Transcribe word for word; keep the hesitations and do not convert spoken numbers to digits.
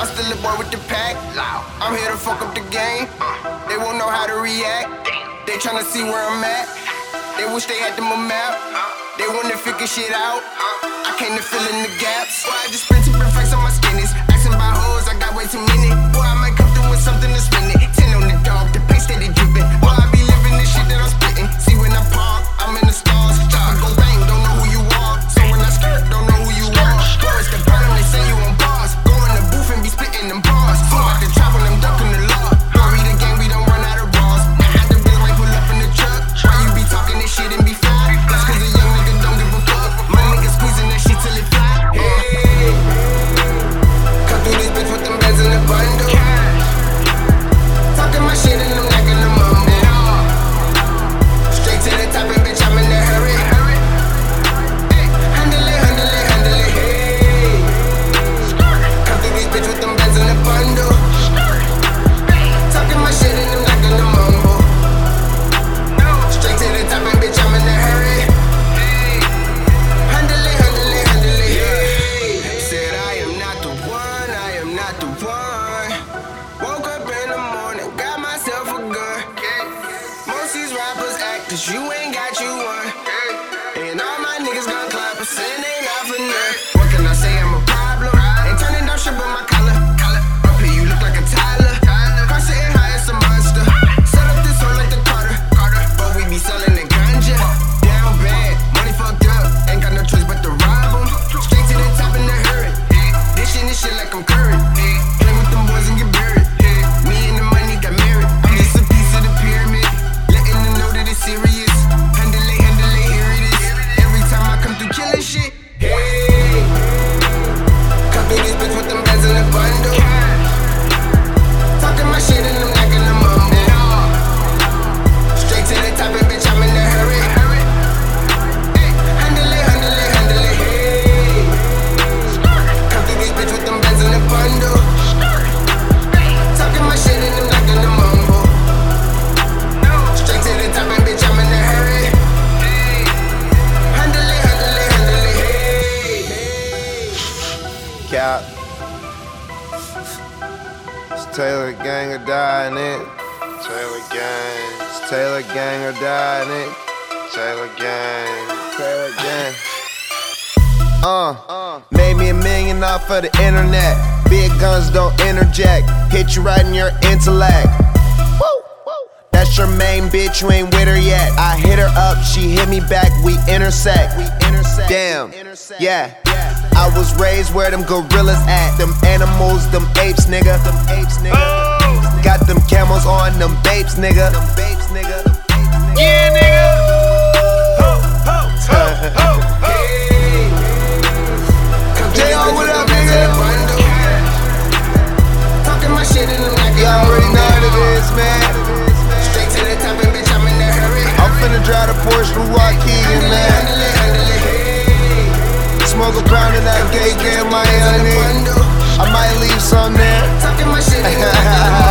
I'm still a boy with the pack. I'm here to fuck up the game. They won't know how to react. They tryna see where I'm at. They wish they had them a map. They wanna figure shit out. I came to fill in the gaps. Boy, I just spent two perfects on my skinnies. Asking about hoes, I got way too many. Boy, I might come through with something to spin it. Ten on the dog, the pace steady dripping. Boy, I be living this shit that I'm spitting. See when I park, I'm in the stars. Chopper go bang, don't know who you are. So when I skirt, don't know who you are. Boy, it's the problem, they say you on bars. Go in the booth and be spitting them bars. So out the trap when I'm ducking the law. Boy, we the gang, we don't run out of bras. Now had the bitch might pull up in the truck. Why you be talking this shit and be fly? That's cause a young nigga don't give a fuck. My nigga squeezing that shit till it fly. Hey, come through this bitch with them bands in the bundle. Talking my shit and I'm not gonna mumble. Straight to the top and bitch, I'm in a hurry. Handle it, handle it, handle it, hey. Come through this bitch with them bands in the bundle. Talking my shit and I'm not gonna mumble. Straight to the top and bitch, I'm in a hurry. Handle it, handle it, handle it, hey. Said I am not the one, I am not the one. Woke up in the morning, got myself a gun. Most these rappers act cause you ain't got you one. And all my niggas gon' clap, but saying they not for none. What can I say, I'm a problem. Ain't turning down shit but my collar. Up here you look like a Tyler. Car sitting high as a monster. Set up this hole like the Carter. But we be selling the ganja. Down bad, money fucked up. Ain't got no choice but to rob 'em. Straight to the top in the hurry. Dishing this shit like I'm current. Play with them boys and get buried. Me and the money got married. I'm just a piece of the pyramid. Letting them know that it's serious. Handle it, handle it, here it is. Every time I come through killing shit. Hey, come through this bitch with them bands in the bundle. Talking my shit and I'm not gonna mumble. Straight to the top and bitch, I'm in a hurry. Handle it, handle it, handle it, hey. Come through this bitch with them bands in the bundle. Talking my shit and I'm not gonna mumble. Straight to the top and bitch, I'm in a hurry. Handle it, handle it, handle it, hey. Cap. It's Taylor gang or die in it. Taylor gang. It's Taylor gang or die in it. Taylor gang. Taylor gang. Uh, made me a million off of the internet. Big guns don't interject. Hit you right in your intellect. Woo! That's your main bitch, you ain't with her yet. I hit her up, she hit me back, we intersect. We intersect. Damn, yeah. I was raised where them gorillas at. Them animals, them apes, nigga. Them apes, nigga. Oh. Got them camels on them babes, nigga. Them babes, nigga. Yeah, nigga. Ho, ho, ho, ho, ho. J R, what up, nigga? Talking my shit and I'm not You gonna already know mumble. what it is, man. Straight to the top and bitch, I'm in a hurry. I'm finna drive the Porsche through Waukegan, Handle it, man. handle it, handle it, hey. Smoke a pound of that K K in my honey. I might leave some there. Talking my shit and I'm not gonna